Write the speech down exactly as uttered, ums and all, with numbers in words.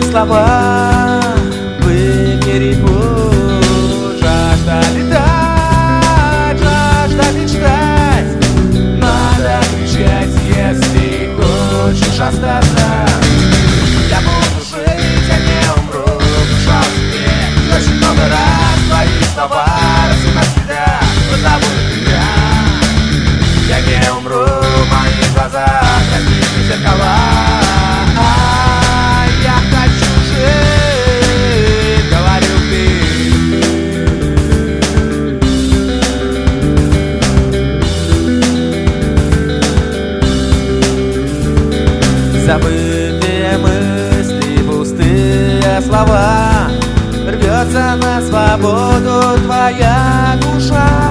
слова в эфире путь. Жажда летать, жажда мечтать. Надо кричать, если хочешь остаться. Я буду жить, я не умру, душа в себе. Очень много раз твои слова раз и навсегда позовут меня. Я не умру, в моих глазах разбиты зеркала. Я хочу жить, говорил ты. Забытые мысли, пустые слова, рвется на свободу твоя душа.